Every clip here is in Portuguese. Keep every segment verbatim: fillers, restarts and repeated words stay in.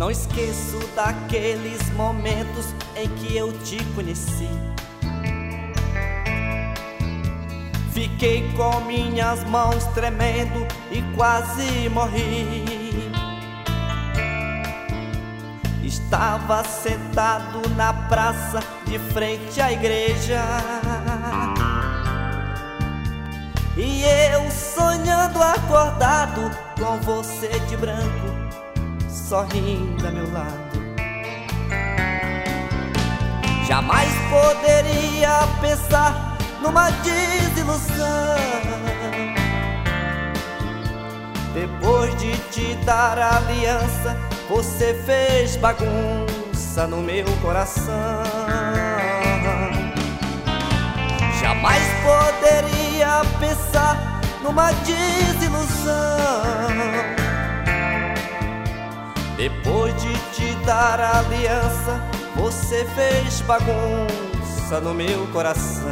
Não esqueço daqueles momentos em que eu te conheci. Fiquei com minhas mãos tremendo e quase morri. Estava sentado na praça de frente à igreja, e eu sonhando acordado com você de branco, sorrindo a meu lado. Jamais poderia pensar numa desilusão, depois de te dar a aliança, você fez bagunça no meu coração. Jamais poderia pensar numa desilusão, depois de te dar a aliança, você fez bagunça no meu coração.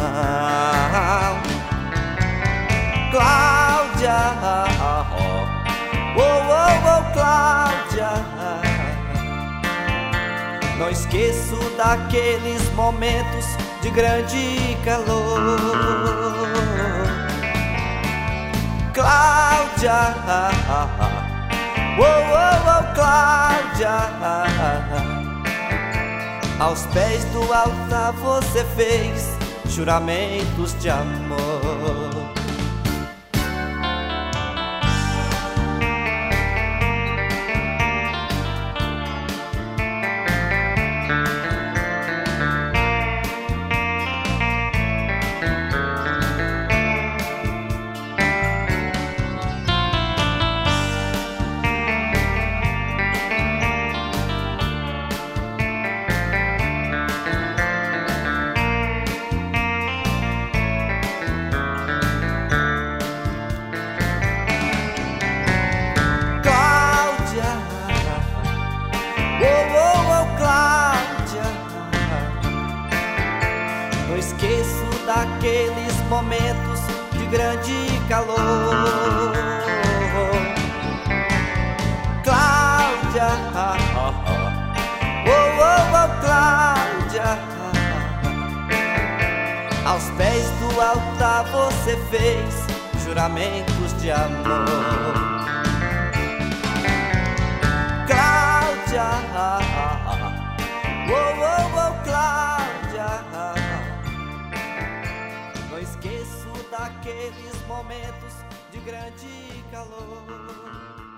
Cláudia, oh, oh, oh, Cláudia, não esqueço daqueles momentos de grande calor. Cláudia, oh, oh, oh, Cláudia, aos pés do altar você fez juramentos de amor. Não esqueço daqueles momentos de grande calor. Cláudia, oh, oh, oh, Cláudia, aos pés do altar você fez juramentos de amor. Cláudia, oh, oh, oh, Cláudia, não esqueço daqueles momentos de grande calor.